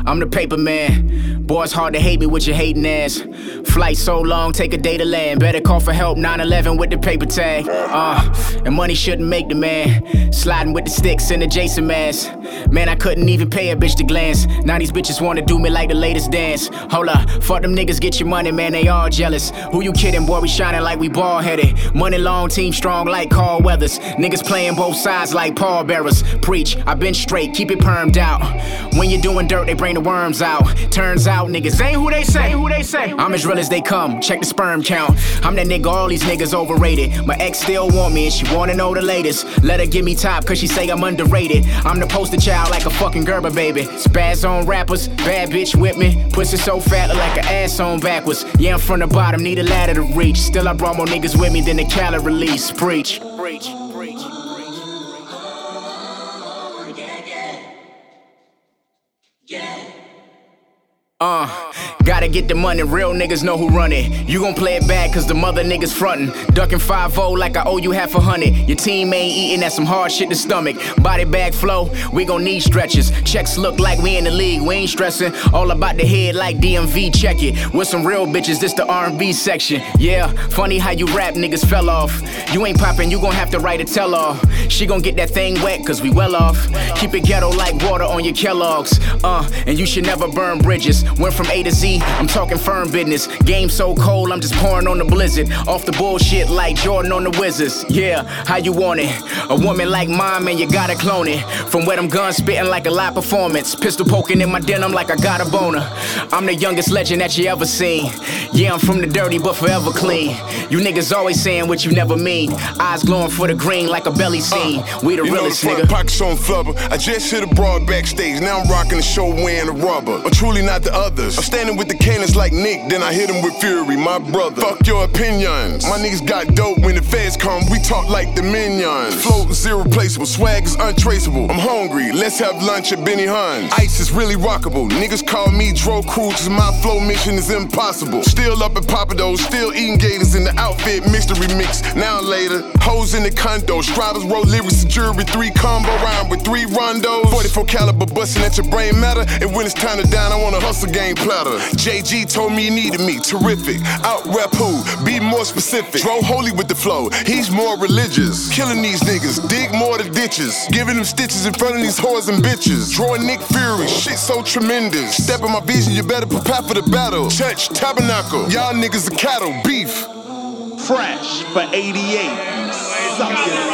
I'm the paper man. Boy, it's hard to hate me with your hating ass. Flight so long, take a day to land. Better call for help, 9/11 with the paper tag. And money shouldn't make the man. Sliding with the sticks in the Jason mask. Man, I couldn't even pay a bitch to glance. Now these bitches wanna do me like the latest dance. Hold up, fuck them niggas, get your money, man, they all jealous. Who you kidding, boy, we shining like we ball-headed. Money long, team strong like Carl Weathers. Niggas playing both sides like pallbearers. Preach, I been straight, keep it permed out. When you're doing dirt, they bring the worms out. Turns out niggas ain't who they say. I'm as real as they come, check the sperm count. I'm that nigga, all these niggas overrated. My ex still want me and she wanna know the latest. Let her give me top cause she say I'm underrated. I'm the poster child like a fucking Gerber baby. Spaz on rappers, bad bitch with me. Pussy so fat look like an ass on backwards. Yeah, I'm from the bottom, need a ladder to reach. Still I brought more niggas with me than the calorie release. Preach. Gotta get the money, real niggas know who run it. You gon' play it back cause the mother niggas frontin'. Ducking 5-0 like I owe you half $100. Your team ain't eating, that's some hard shit to stomach. Body bag flow, we gon' need stretches. Checks look like we in the league, we ain't stressin'. All about the head like DMV, check it. With some real bitches, this the R&B section. Yeah, funny how you rap niggas fell off. You ain't poppin', you gon' have to write a tell-all. She gon' get that thing wet cause we well off. Keep it ghetto like water on your Kellogg's. And you should never burn bridges. Went from A to Z, I'm talking firm business. Game so cold, I'm just pouring on the blizzard. Off the bullshit like Jordan on the Wizards. Yeah, how you want it? A woman like mine, man, you gotta clone it. From where them guns spitting like a live performance. Pistol poking in my denim like I got a boner. I'm the youngest legend that you ever seen. Yeah, I'm from the dirty but forever clean. You niggas always saying what you never mean. Eyes glowing for the green like a belly scene. We the realest nigga. Pockets on flubber. I just hit a broad backstage. Now I'm rocking the show wearing a rubber. But truly not the others. I'm standing with the cannons like Nick, then I hit him with fury, my brother. Fuck your opinions. My niggas got dope when the feds come, we talk like the minions. Float is irreplaceable, swag is untraceable. I'm hungry, let's have lunch at Benny Hunn's. Ice is really rockable. Niggas call me Dro Cruz, cause my flow mission is impossible. Still up at Papados, still eating gators in the outfit mystery mix. Now later, hoes in the condo, Striders roll lyrics to jury, 3 combo round with 3 rondos. 44 caliber busting at your brain matter, and when it's time to down, I want a hustle game platter. JG told me he needed me, terrific. Out rep who? Be more specific. Dro holy with the flow, he's more religious. Killing these niggas, dig more the ditches. Giving them stitches in front of these whores and bitches. Drawing Nick Fury, shit so tremendous. Step in my vision, you better prepare for the battle. Church, tabernacle, y'all niggas are cattle, beef. Fresh for 88. Something